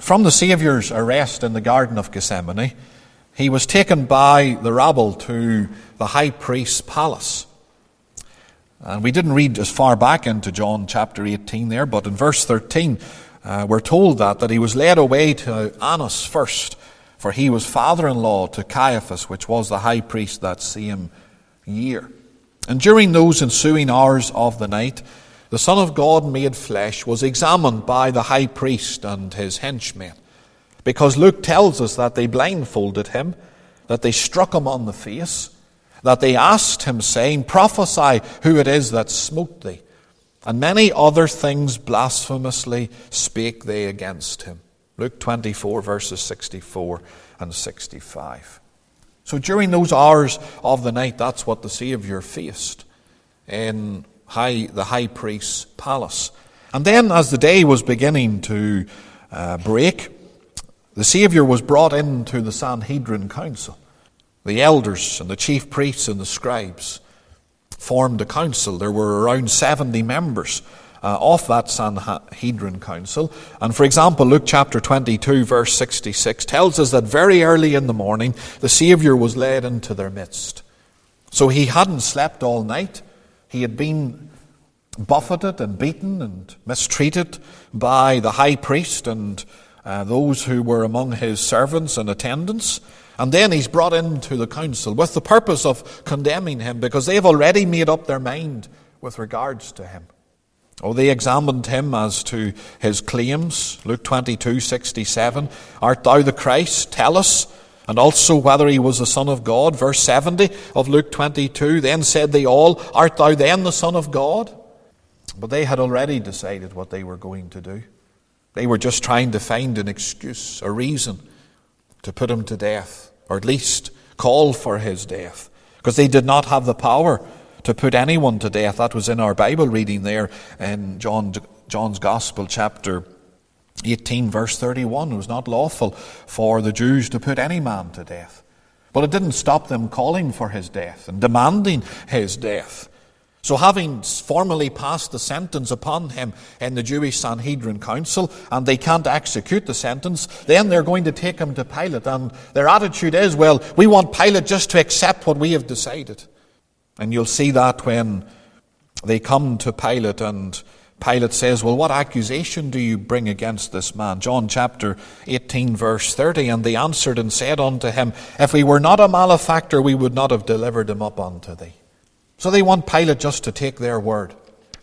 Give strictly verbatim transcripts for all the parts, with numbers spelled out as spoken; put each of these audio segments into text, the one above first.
From the Saviour's arrest in the Garden of Gethsemane, he was taken by the rabble to the high priest's palace. And we didn't read as far back into John chapter eighteen there, but in verse thirteen, uh, we're told that, that he was led away to Annas first, for he was father-in-law to Caiaphas, which was the high priest that same year. And during those ensuing hours of the night, the Son of God made flesh was examined by the high priest and his henchmen, because Luke tells us that they blindfolded him, that they struck him on the face, that they asked him, saying, "Prophesy who it is that smote thee." And many other things blasphemously spake they against him. Luke twenty-four, verses sixty-four and sixty-five. So during those hours of the night, that's what the Saviour faced in high, the high priest's palace. And then as the day was beginning to uh, break, the Saviour was brought into the Sanhedrin council. The elders and the chief priests and the scribes formed a council. There were around seventy members uh, of that Sanhedrin council. And for example, Luke chapter twenty-two, verse sixty-six tells us that very early in the morning, the Saviour was led into their midst. So he hadn't slept all night. He had been buffeted and beaten and mistreated by the high priest and uh, those who were among his servants and attendants. And then he's brought into the council with the purpose of condemning him, because they've already made up their mind with regards to him. Oh, they examined him as to his claims. Luke twenty-two, sixty-seven. "Art thou the Christ? Tell us. And also whether he was the Son of God." Verse seventy of Luke twenty-two. "Then said they all, Art thou then the Son of God?" But they had already decided what they were going to do. They were just trying to find an excuse, a reason to put him to death, or at least call for his death, because they did not have the power to put anyone to death. That was in our Bible reading there in John, John's Gospel, chapter eighteen, verse thirty-one. It was not lawful for the Jews to put any man to death. But it didn't stop them calling for his death and demanding his death. So having formally passed the sentence upon him in the Jewish Sanhedrin Council, and they can't execute the sentence, then they're going to take him to Pilate. And their attitude is, well, we want Pilate just to accept what we have decided. And you'll see that when they come to Pilate, and Pilate says, well, what accusation do you bring against this man? John chapter eighteen, verse thirty. "And they answered and said unto him, If we were not a malefactor, we would not have delivered him up unto thee." So they want Pilate just to take their word,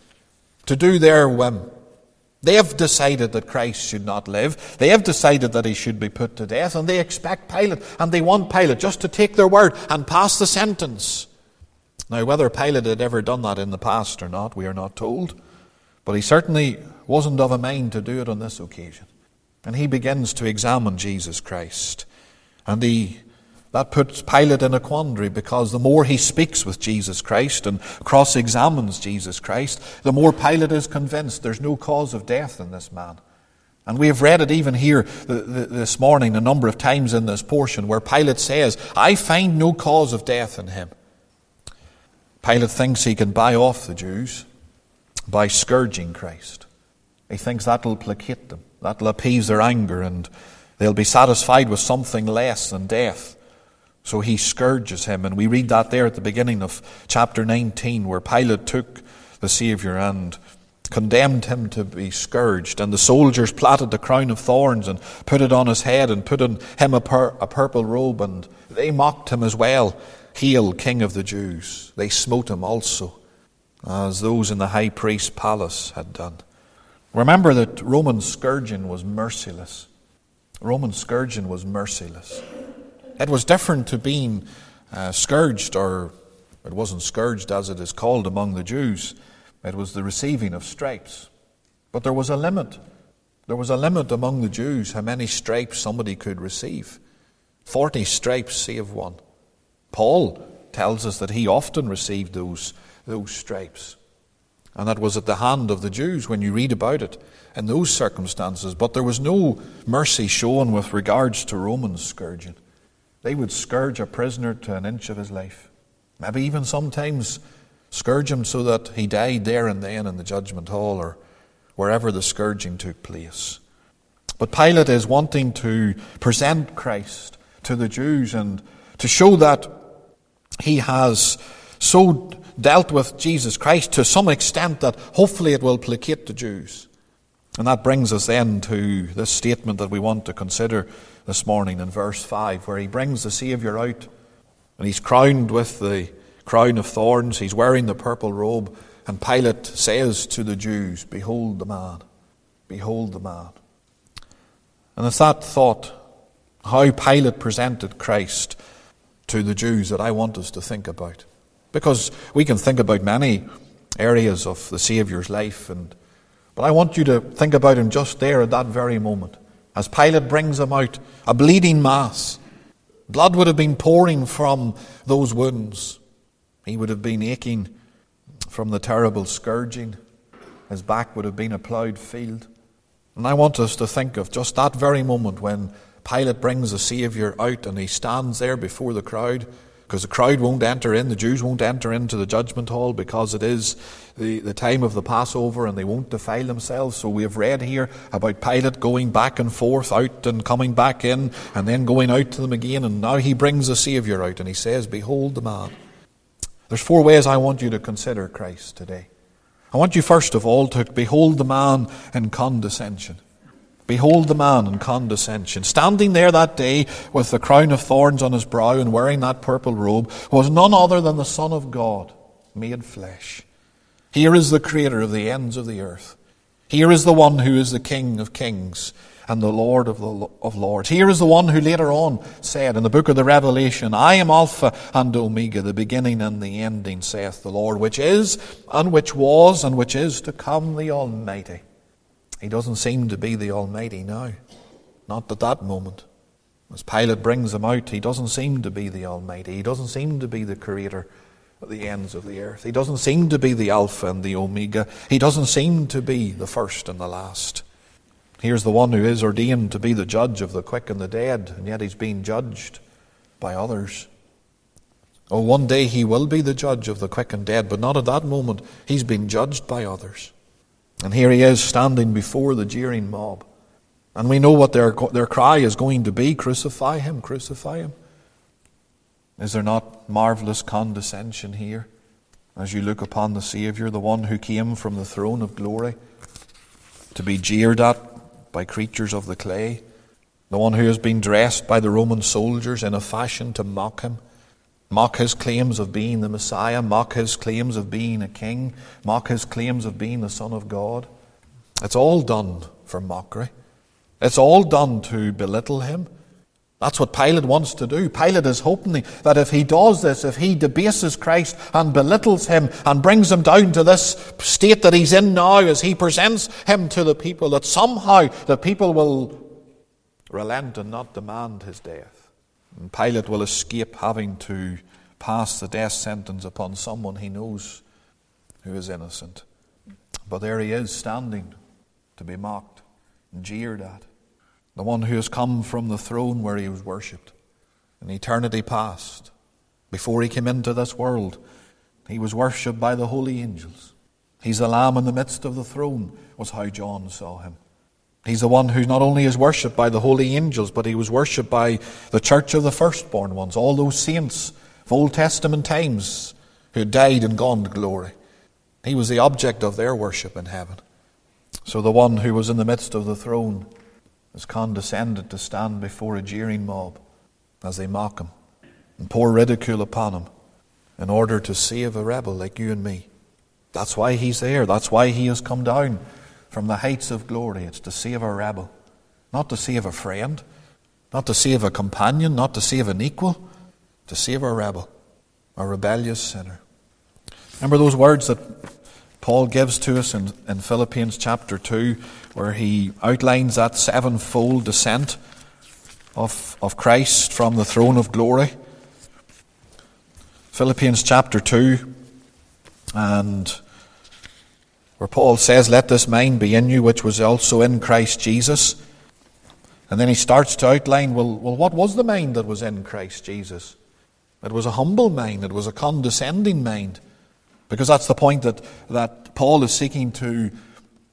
to do their whim. They have decided that Christ should not live. They have decided that he should be put to death, and they expect Pilate, and they want Pilate just to take their word and pass the sentence. Now, whether Pilate had ever done that in the past or not, we are not told. But he certainly wasn't of a mind to do it on this occasion. And he begins to examine Jesus Christ. And he that puts Pilate in a quandary, because the more he speaks with Jesus Christ and cross-examines Jesus Christ, the more Pilate is convinced there's no cause of death in this man. And we have read it even here this morning a number of times in this portion, where Pilate says, "I find no cause of death in him." Pilate thinks he can buy off the Jews by scourging Christ. He thinks that'll placate them, that'll appease their anger, and they'll be satisfied with something less than death. So he scourges him, and we read that there at the beginning of chapter nineteen, where Pilate took the Saviour and condemned him to be scourged. And the soldiers plaited the crown of thorns and put it on his head, and put on him a, pur- a purple robe, and they mocked him as well. "Hail, King of the Jews." They smote him also, as those in the high priest's palace had done. Remember that Roman scourging was merciless. Roman scourging was merciless. It was different to being uh, scourged, or it wasn't scourged as it is called among the Jews. It was the receiving of stripes. But there was a limit. There was a limit among the Jews how many stripes somebody could receive. Forty stripes save one. Paul tells us that he often received those, those stripes. And that was at the hand of the Jews when you read about it in those circumstances. But there was no mercy shown with regards to Roman scourging. They would scourge a prisoner to an inch of his life. Maybe even sometimes scourge him so that he died there and then in the judgment hall, or wherever the scourging took place. But Pilate is wanting to present Christ to the Jews and to show that he has so dealt with Jesus Christ to some extent that hopefully it will placate the Jews. And that brings us then to this statement that we want to consider this morning in verse five, where he brings the Saviour out and he's crowned with the crown of thorns. He's wearing the purple robe, and Pilate says to the Jews, "Behold the man, behold the man." And it's that thought, how Pilate presented Christ to the Jews, that I want us to think about. Because we can think about many areas of the Saviour's life, and but I want you to think about him just there at that very moment. As Pilate brings him out, a bleeding mass. Blood would have been pouring from those wounds. He would have been aching from the terrible scourging. His back would have been a ploughed field. And I want us to think of just that very moment when Pilate brings the Saviour out and he stands there before the crowd, because the crowd won't enter in, the Jews won't enter into the judgment hall because it is the, the time of the Passover and they won't defile themselves. So we have read here about Pilate going back and forth, out and coming back in, and then going out to them again. And now he brings the Saviour out and he says, "Behold the man." There's four ways I want you to consider Christ today. I want you first of all to behold the man in condescension. Behold the man in condescension. Standing there that day with the crown of thorns on his brow and wearing that purple robe was none other than the Son of God, made flesh. Here is the Creator of the ends of the earth. Here is the one who is the King of kings and the Lord of, the, of lords. Here is the one who later on said in the book of the Revelation, "I am Alpha and Omega, the beginning and the ending, saith the Lord, which is, and which was, and which is to come, the Almighty." He doesn't seem to be the Almighty now. Not at that moment. As Pilate brings him out, he doesn't seem to be the Almighty. He doesn't seem to be the Creator of the ends of the earth. He doesn't seem to be the Alpha and the Omega. He doesn't seem to be the first and the last. Here's the one who is ordained to be the judge of the quick and the dead, and yet he's being judged by others. Oh, one day he will be the judge of the quick and dead, but not at that moment. He's being judged by others. And here he is standing before the jeering mob. And we know what their, their cry is going to be: "Crucify him, crucify him." Is there not marvelous condescension here as you look upon the Saviour, the one who came from the throne of glory to be jeered at by creatures of the clay, the one who has been dressed by the Roman soldiers in a fashion to mock him, mock his claims of being the Messiah, mock his claims of being a king, mock his claims of being the Son of God? It's all done for mockery. It's all done to belittle him. That's what Pilate wants to do. Pilate is hoping that if he does this, if he debases Christ and belittles him and brings him down to this state that he's in now as he presents him to the people, that somehow the people will relent and not demand his death. And Pilate will escape having to pass the death sentence upon someone he knows who is innocent. But there he is, standing to be mocked and jeered at. The one who has come from the throne where he was worshipped in eternity past. Before he came into this world, he was worshipped by the holy angels. He's the Lamb in the midst of the throne, was how John saw him. He's the one who not only is worshipped by the holy angels, but he was worshipped by the church of the firstborn ones, all those saints of Old Testament times who had died and gone to glory. He was the object of their worship in heaven. So the one who was in the midst of the throne has condescended to stand before a jeering mob as they mock him and pour ridicule upon him in order to save a rebel like you and me. That's why he's there. That's why he has come down from the heights of glory. It's to save a rebel, not to save a friend, not to save a companion, not to save an equal, to save a rebel, a rebellious sinner. Remember those words that Paul gives to us in, in Philippians chapter two, where he outlines that sevenfold descent of, of Christ from the throne of glory. Philippians chapter two, and where Paul says, "Let this mind be in you, which was also in Christ Jesus." And then he starts to outline, well, well, what was the mind that was in Christ Jesus? It was a humble mind. It was a condescending mind. Because that's the point that, that Paul is seeking to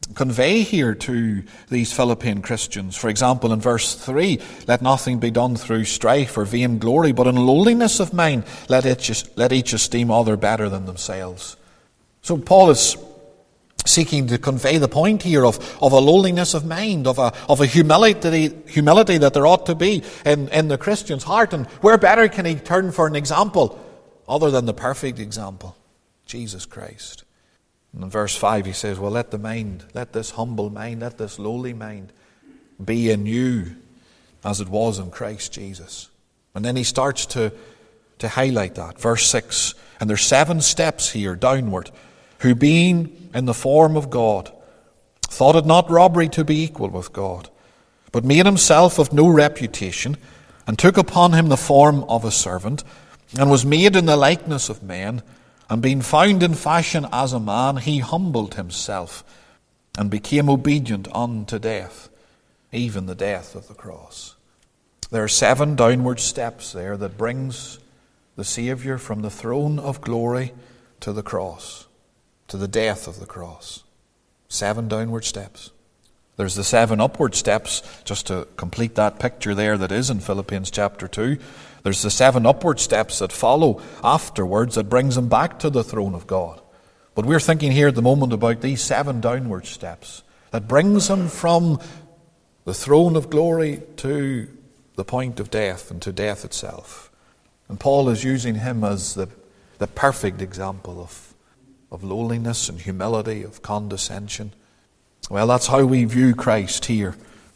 convey here to these Philippine Christians. For example, in verse three, let nothing be done through strife or vain glory, but in lowliness of mind let each, let each esteem other better than themselves. So Paul is seeking to convey the point here of, of a lowliness of mind, of a, of a humility, humility that there ought to be in, in the Christian's heart. And where better can he turn for an example other than the perfect example, Jesus Christ? And in verse five he says, well, let the mind, let this humble mind, let this lowly mind be in you as it was in Christ Jesus. And then he starts to, to highlight that. Verse six, and there's seven steps here downward. Who being in the form of God, thought it not robbery to be equal with God, but made himself of no reputation, and took upon him the form of a servant, and was made in the likeness of men, and being found in fashion as a man, he humbled himself, and became obedient unto death, even the death of the cross. There are seven downward steps there that brings the Saviour from the throne of glory to the cross, to the death of the cross. Seven downward steps. There's the seven upward steps, just to complete that picture there that is in Philippians chapter two. There's the seven upward steps that follow afterwards that brings him back to the throne of God. But we're thinking here at the moment about these seven downward steps that brings him from the throne of glory to the point of death and to death itself. And Paul is using him as the, the perfect example of of lowliness and humility, of condescension. Well, that's how we view Christ here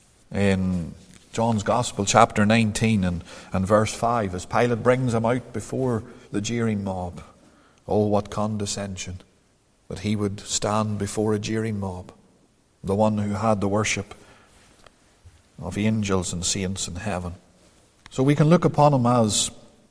in John's Gospel, chapter nineteen and, and verse five, as Pilate brings him out before the jeering mob. Oh, what condescension that he would stand before a jeering mob, the one who had the worship of angels and saints in heaven. So we can look upon him as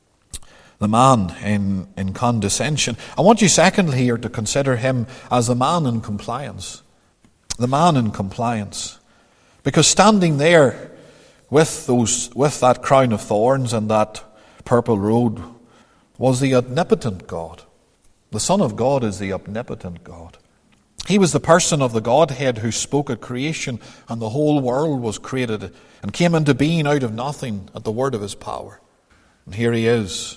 the man in, in condescension. I want you secondly here to consider him as the man in compliance. The man in compliance. Because standing there with those with that crown of thorns and that purple robe was the omnipotent God. The Son of God is the omnipotent God. He was the person of the Godhead who spoke at creation, and the whole world was created and came into being out of nothing at the word of his power. And here he is,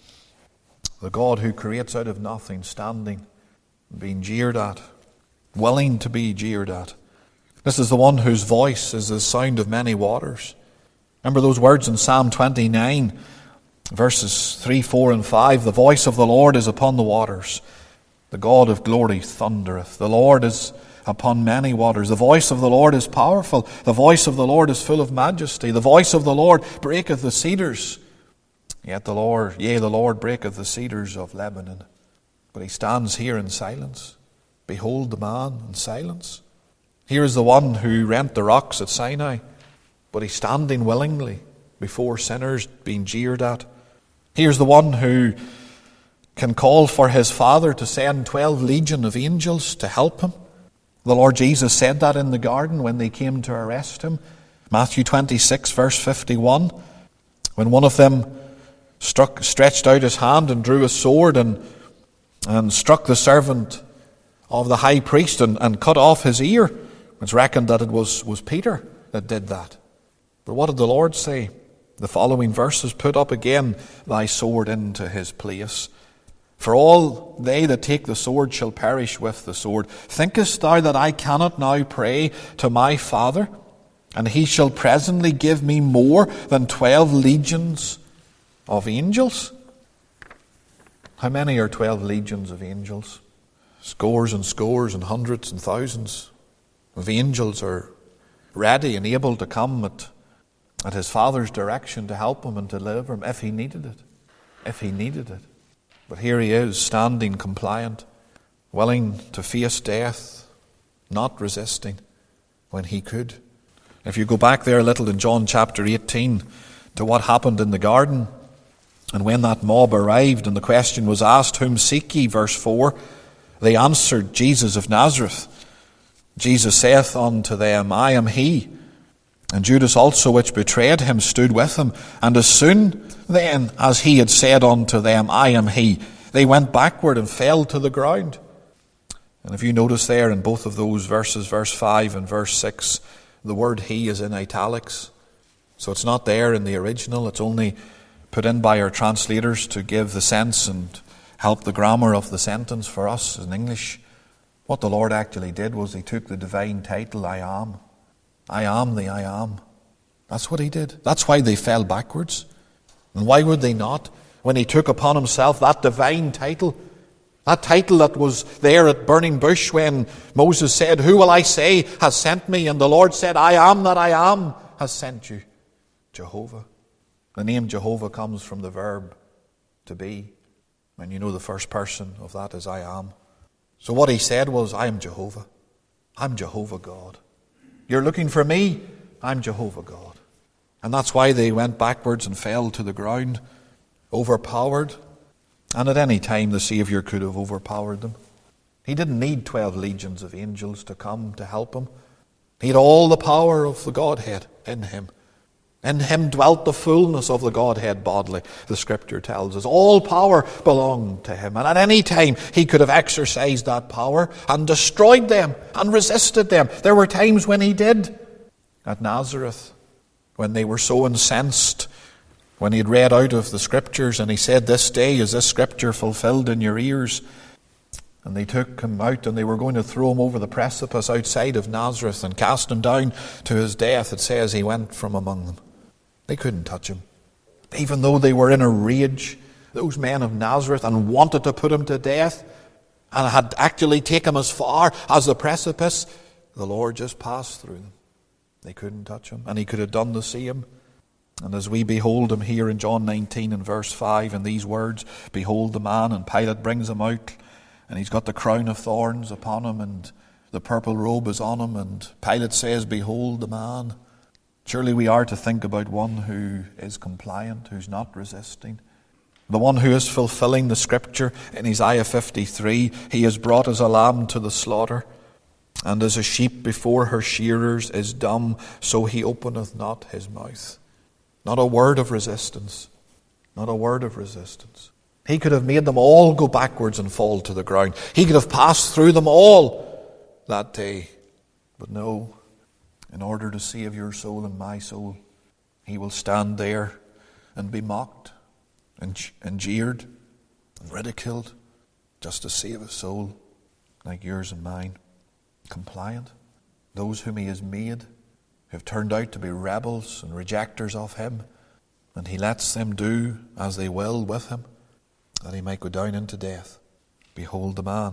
the God who creates out of nothing, standing, being jeered at, willing to be jeered at. This is the one whose voice is the sound of many waters. Remember those words in Psalm twenty-nine, verses three, four, and five. The voice of the Lord is upon the waters. The God of glory thundereth. The Lord is upon many waters. The voice of the Lord is powerful. The voice of the Lord is full of majesty. The voice of the Lord breaketh the cedars. Yet the Lord, yea, the Lord breaketh the cedars of Lebanon. But he stands here in silence. Behold the man in silence. Here is the one who rent the rocks at Sinai, but he's standing willingly before sinners being jeered at. Here's the one who can call for his Father to send twelve legion of angels to help him. The Lord Jesus said that in the garden when they came to arrest him. Matthew twenty-six, verse fifty-one. When one of them struck, stretched out his hand and drew a sword and, and struck the servant of the high priest and, and cut off his ear. It's reckoned that it was, was Peter that did that. But what did the Lord say? The following verses, put up again thy sword into his place. For all they that take the sword shall perish with the sword. Thinkest thou that I cannot now pray to my Father, and he shall presently give me more than twelve legions of angels? How many are twelve legions of angels? Scores and scores and hundreds and thousands of angels are ready and able to come at, at his Father's direction to help him and to deliver him if he needed it. If he needed it. But here he is, standing compliant, willing to face death, not resisting when he could. If you go back there a little in John chapter eighteen to what happened in the garden, and when that mob arrived and the question was asked, whom seek ye? Verse four, they answered, Jesus of Nazareth. Jesus saith unto them, I am he. And Judas also, which betrayed him, stood with him. And as soon then as he had said unto them, I am he, they went backward and fell to the ground. And if you notice there in both of those verses, verse five and verse six, the word he is in italics. So it's not there in the original. It's only put in by our translators to give the sense and help the grammar of the sentence for us in English. What the Lord actually did was he took the divine title, I am. I am the I am. That's what he did. That's why they fell backwards. And why would they not? When he took upon himself that divine title, that title that was there at Burning Bush when Moses said, who will I say has sent me? And the Lord said, I am that I am has sent you. Jehovah. The name Jehovah comes from the verb to be. And you know the first person of that is I am. So what he said was, I am Jehovah. I'm Jehovah God. You're looking for me? I'm Jehovah God. And that's why they went backwards and fell to the ground, overpowered. And at any time the Savior could have overpowered them. He didn't need twelve legions of angels to come to help him. He had all the power of the Godhead in him. In him dwelt the fullness of the Godhead bodily, the Scripture tells us. All power belonged to him. And at any time he could have exercised that power and destroyed them and resisted them. There were times when he did. At Nazareth, when they were so incensed, when he had read out of the Scriptures and he said, this day is this Scripture fulfilled in your ears. And they took him out and they were going to throw him over the precipice outside of Nazareth and cast him down to his death. It says he went from among them. They couldn't touch him. Even though they were in a rage, those men of Nazareth, and wanted to put him to death, and had actually taken him as far as the precipice, the Lord just passed through them. They couldn't touch him, and he could have done the same. And as we behold him here in John nineteen and verse five, in these words, behold the man, and Pilate brings him out, and he's got the crown of thorns upon him, and the purple robe is on him, and Pilate says, behold the man. Surely we are to think about one who is compliant, who's not resisting. The one who is fulfilling the Scripture in Isaiah fifty-three. He is brought as a lamb to the slaughter, and as a sheep before her shearers is dumb, so he openeth not his mouth. Not a word of resistance. Not a word of resistance. He could have made them all go backwards and fall to the ground. He could have passed through them all that day. But no. In order to save your soul and my soul, he will stand there and be mocked and, and jeered and ridiculed just to save a soul like yours and mine. Compliant. Those whom he has made have turned out to be rebels and rejectors of him, and he lets them do as they will with him, that he might go down into death. Behold the man.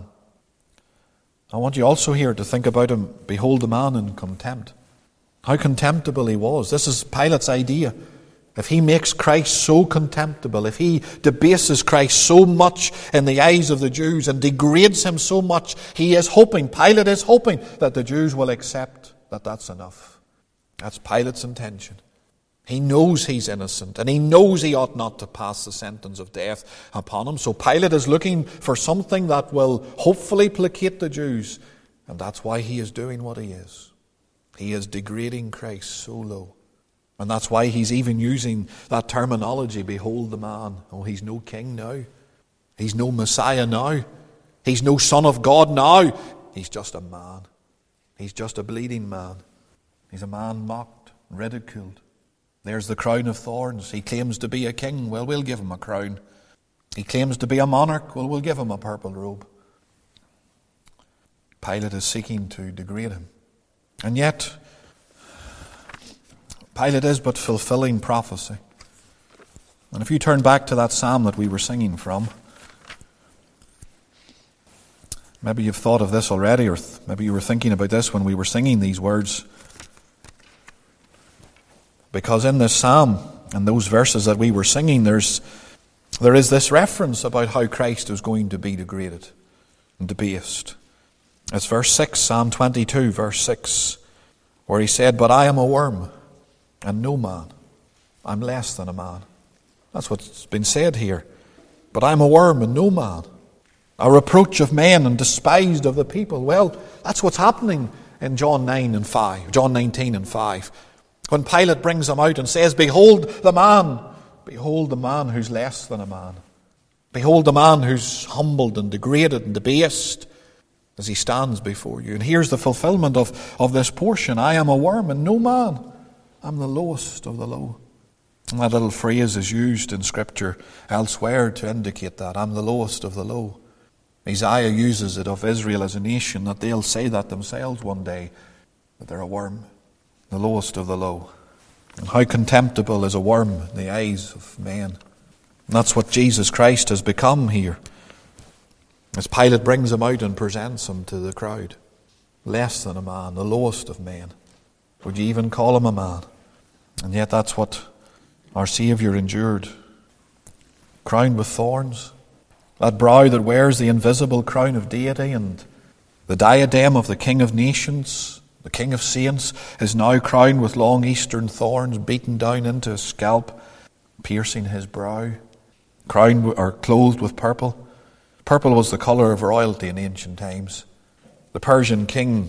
I want you also here to think about him. Behold the man in contempt. How contemptible he was. This is Pilate's idea. If he makes Christ so contemptible, if he debases Christ so much in the eyes of the Jews and degrades him so much, he is hoping, Pilate is hoping, that the Jews will accept that that's enough. That's Pilate's intention. He knows he's innocent, and he knows he ought not to pass the sentence of death upon him. So Pilate is looking for something that will hopefully placate the Jews, and that's why he is doing what he is. He is degrading Christ so low. And that's why he's even using that terminology, behold the man. Oh, he's no king now. He's no Messiah now. He's no Son of God now. He's just a man. He's just a bleeding man. He's a man mocked, ridiculed. There's the crown of thorns. He claims to be a king. Well, we'll give him a crown. He claims to be a monarch. Well, we'll give him a purple robe. Pilate is seeking to degrade him. And yet, Pilate is but fulfilling prophecy. And if you turn back to that psalm that we were singing from, maybe you've thought of this already, or th- maybe you were thinking about this when we were singing these words. Because in this psalm, and those verses that we were singing, there's there is this reference about how Christ is going to be degraded and debased. It's verse six, Psalm twenty-two, verse six, where he said, but I am a worm and no man. I'm less than a man. That's what's been said here. But I'm a worm and no man. A reproach of men and despised of the people. Well, that's what's happening in John nine and five, John nineteen and five. When Pilate brings him out and says, behold the man. Behold the man who's less than a man. Behold the man who's humbled and degraded and debased. as he stands before you. And here's the fulfillment of, of this portion. I am a worm and no man. I'm the lowest of the low. And that little phrase is used in Scripture elsewhere to indicate that. I'm the lowest of the low. Isaiah uses it of Israel as a nation, that they'll say that themselves one day, that they're a worm, the lowest of the low. And how contemptible is a worm in the eyes of men. And that's what Jesus Christ has become here. As Pilate brings him out and presents him to the crowd. Less than a man, the lowest of men. Would you even call him a man? And yet that's what our Saviour endured. Crowned with thorns. That brow that wears the invisible crown of deity and the diadem of the King of Nations, the King of Saints, is now crowned with long eastern thorns beaten down into his scalp, piercing his brow. Crowned or clothed with purple. Purple was the colour of royalty in ancient times. The Persian king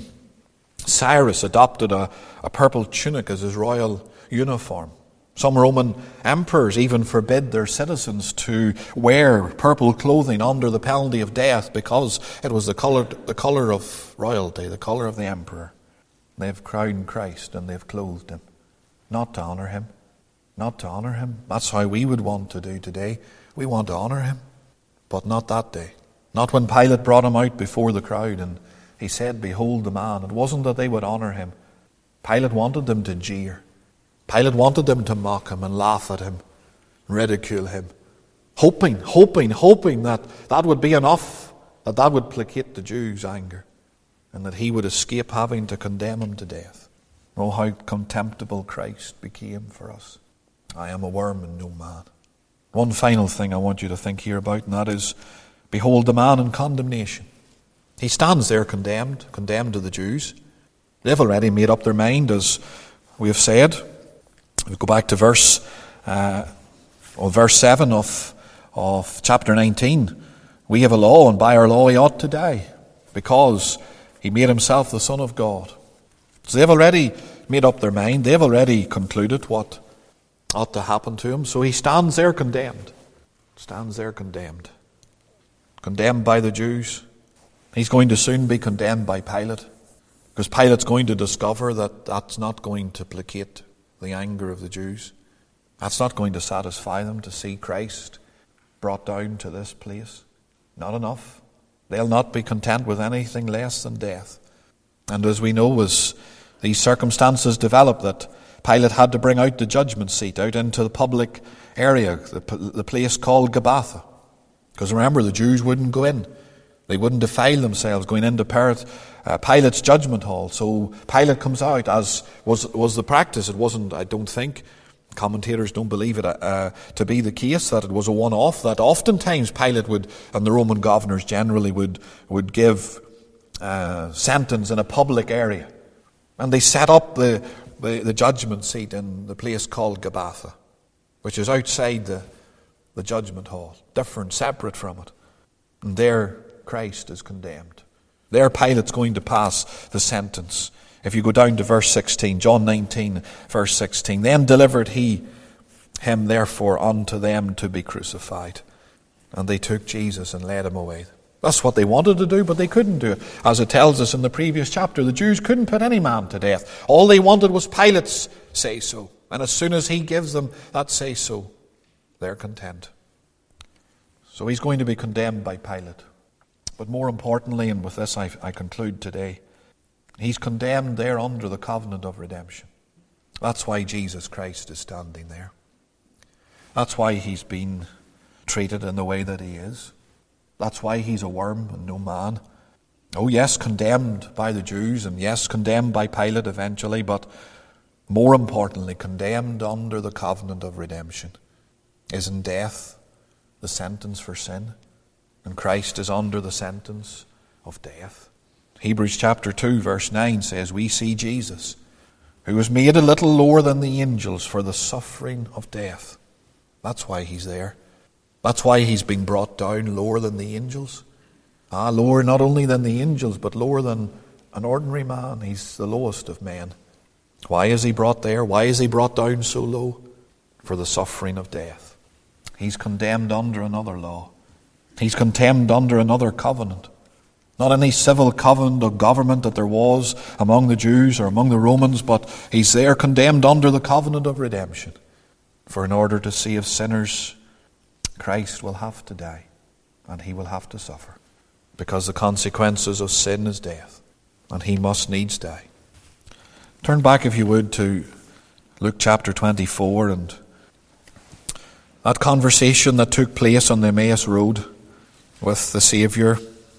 Cyrus adopted a, a purple tunic as his royal uniform. Some Roman emperors even forbid their citizens to wear purple clothing under the penalty of death because it was the colour, the colour of royalty, the colour of the emperor. They've crowned Christ and they've clothed him. Not to honour him. Not to honour him. That's how we would want to do today. We want to honour him. But not that day. Not when Pilate brought him out before the crowd and he said, behold the man. It wasn't that they would honour him. Pilate wanted them to jeer. Pilate wanted them to mock him and laugh at him, ridicule him. Hoping, hoping, hoping that that would be enough, that that would placate the Jews' anger and that he would escape having to condemn him to death. Oh, how contemptible Christ became for us. I am a worm and no man. One final thing I want you to think here about, and that is, behold the man in condemnation. He stands there condemned, condemned to the Jews. They've already made up their mind, as we have said. We go back to verse, uh, or verse seven of, of chapter nineteen. We have a law, and by our law he ought to die, because he made himself the Son of God. So they've already made up their mind. They've already concluded what ought to happen to him. So he stands there condemned. Stands there condemned. Condemned by the Jews. He's going to soon be condemned by Pilate. Because Pilate's going to discover that that's not going to placate the anger of the Jews. That's not going to satisfy them to see Christ brought down to this place. Not enough. They'll not be content with anything less than death. And as we know, as these circumstances develop, that Pilate had to bring out the judgment seat out into the public area, the, the place called Gabbatha. Because remember, the Jews wouldn't go in. They wouldn't defile themselves going into Pilate's judgment hall. So Pilate comes out, as was was the practice. It wasn't, I don't think, commentators don't believe it uh, to be the case, that it was a one-off, that oftentimes Pilate would, and the Roman governors generally would, would give uh, sentence in a public area. And they set up the, the, the judgment seat in the place called Gabbatha, which is outside the, the judgment hall, different, separate from it. And there Christ is condemned. There Pilate's going to pass the sentence. If you go down to verse sixteen, John nineteen, verse sixteen, then delivered he him therefore unto them to be crucified. And they took Jesus and led him away. That's what they wanted to do, but they couldn't do it. As it tells us in the previous chapter, the Jews couldn't put any man to death. All they wanted was Pilate's say-so. And as soon as he gives them that say-so, they're content. So he's going to be condemned by Pilate. But more importantly, and with this I, I conclude today, he's condemned there under the covenant of redemption. That's why Jesus Christ is standing there. That's why he's been treated in the way that he is. That's why he's a worm and no man. Oh yes, condemned by the Jews, and yes, condemned by Pilate eventually, but more importantly, condemned under the covenant of redemption. Isn't death the sentence for sin? And Christ is under the sentence of death. Hebrews chapter two verse nine says, we see Jesus, who was made a little lower than the angels for the suffering of death. That's why he's there. That's why he's been brought down lower than the angels. Ah, lower not only than the angels, but lower than an ordinary man. He's the lowest of men. Why is he brought there? Why is he brought down so low? For the suffering of death. He's condemned under another law. He's condemned under another covenant. Not any civil covenant or government that there was among the Jews or among the Romans, but he's there condemned under the covenant of redemption. For in order to save sinners, Christ will have to die, and he will have to suffer, because the consequences of sin is death, and he must needs die. Turn back, if you would, to Luke chapter twenty-four, and that conversation that took place on the Emmaus Road with the Saviour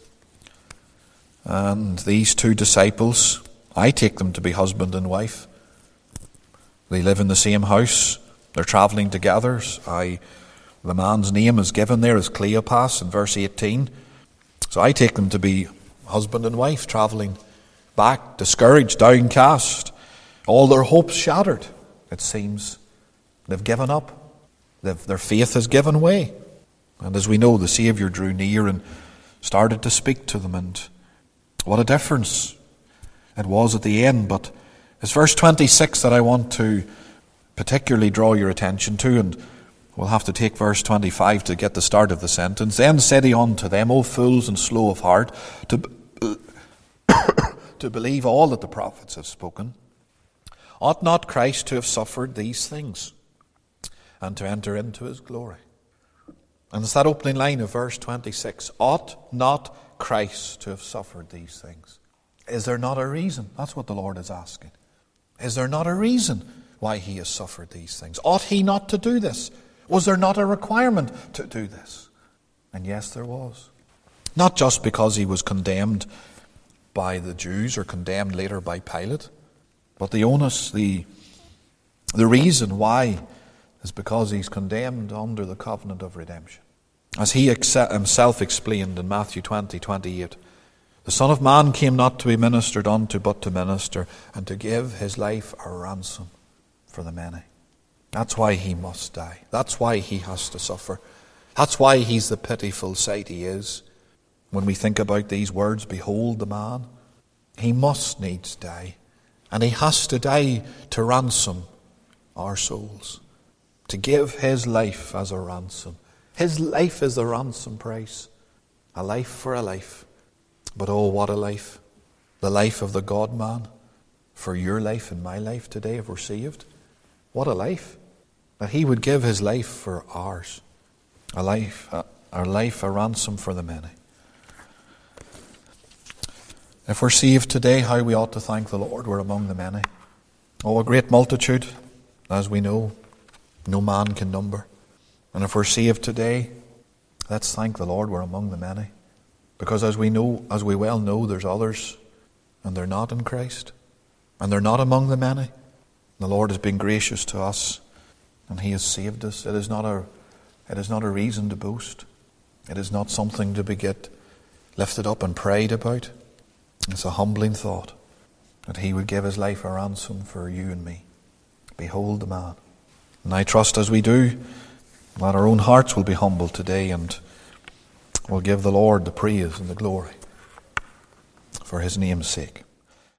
and these two disciples. I take them to be husband and wife. They live in the same house. They're travelling together. I, the man's name is given there as Cleopas in verse eighteen. So I take them to be husband and wife, travelling back, discouraged, downcast, all their hopes shattered. It seems they've given up. They've, their faith has given way. And as we know, the Saviour drew near and started to speak to them. And what a difference it was at the end. But it's verse twenty-six that I want to particularly draw your attention to. And we'll have to take verse twenty-five to get the start of the sentence. Then said he unto them, O fools and slow of heart, to, to believe all that the prophets have spoken. Ought not Christ to have suffered these things, and to enter into his glory? And it's that opening line of verse twenty-six. Ought not Christ to have suffered these things? Is there not a reason? That's what the Lord is asking. Is there not a reason why he has suffered these things? Ought he not to do this? Was there not a requirement to do this? And yes, there was. Not just because he was condemned by the Jews or condemned later by Pilate, but the onus, the, the reason why is because he's condemned under the covenant of redemption. As he himself explained in Matthew twenty, twenty-eight, the Son of Man came not to be ministered unto, but to minister, and to give his life a ransom for the many. That's why he must die. That's why he has to suffer. That's why he's the pitiful sight he is. When we think about these words, behold the man, he must needs die. And he has to die to ransom our souls, to give his life as a ransom. His life is the ransom price. A life for a life. But oh, what a life. The life of the God-man for your life and my life today if we're saved. What a life. That he would give his life for ours. A life, a, our life, a ransom for the many. If we're saved today, how we ought to thank the Lord we're among the many. Oh, a great multitude, as we know, no man can number. And if we're saved today, let's thank the Lord we're among the many. Because as we know, as we well know, there's others, and they're not in Christ, and they're not among the many. The Lord has been gracious to us, and he has saved us. It is not a, it is not a reason to boast. It is not something to be get lifted up and prayed about. It's a humbling thought that he would give his life a ransom for you and me. Behold the man. And I trust as we do, that our own hearts will be humbled today and will give the Lord the praise and the glory for his name's sake.